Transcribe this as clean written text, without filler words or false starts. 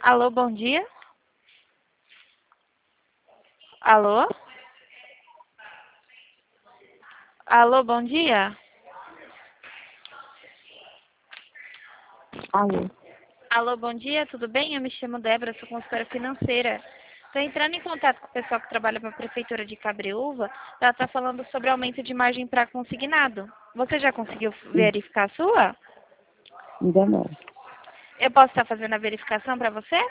Alô, bom dia. Alô? Alô, bom dia. Alô. Alô, bom dia, tudo bem? Eu me chamo Débora, sou consultora financeira. Estou entrando em contato com o pessoal que trabalha para a Prefeitura de Cabreúva. Ela está falando sobre aumento de margem para consignado. Você já conseguiu verificar a sua? Ainda não. Eu posso estar fazendo a verificação para você?